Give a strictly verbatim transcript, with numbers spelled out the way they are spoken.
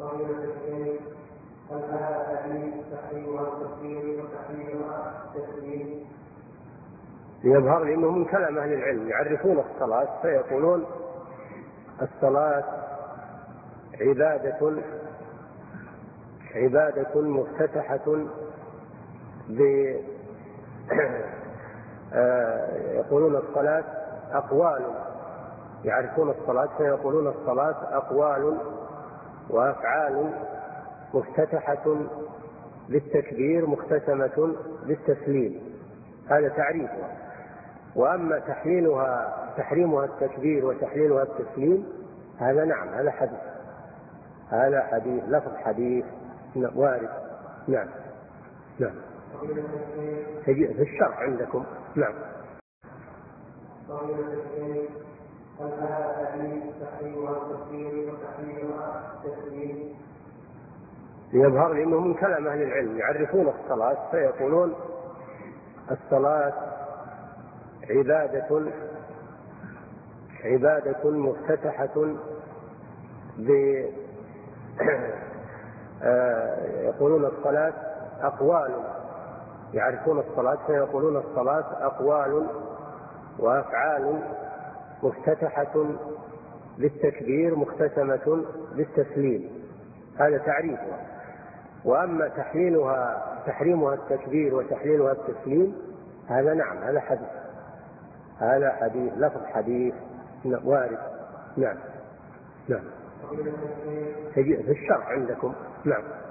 فضيلة الشيخ، هل هذا حديث تحريمها التكبير وتحريمها التسليم؟ يظهر لي أنه من كلام أهل العلم يعرفون الصلاة فيقولون الصلاة عبادة عبادة مفتتحة ب يقولون الصلاة أقوال، يعرفون الصلاة فيقولون الصلاة أقوال وأفعال مفتتحة بالتكبير مختتمة بالتسليم، هذا تعريفها. وأما تحليلها تحريمها التكبير وتحليلها التسليم هذا نعم، هذا حديث، هذا حديث لفظ حديث وارد. نعم نعم في الشرع عندكم. نعم. فضيلة الشيخ، هل هذا حديث تحريمها التكبير وتحريمها التسليم؟ يظهر لي أنه من كلام أهل العلم يعرفون الصلاة فيقولون الصلاة عبادة عبادة مفتتحة ب يقولون الصلاة أقوال، يعرفون الصلاة فيقولون الصلاة أقوال وأفعال مفتتحة بالتكبير مختتمة بالتسليم، هذا تعريفها. وأما تحليلها تحريمها التكبير وتحليلها التسليم هذا نعم، هذا حديث، هذا حديث لفظ حديث وارد. نعم نعم في الشرع عندكم. نعم.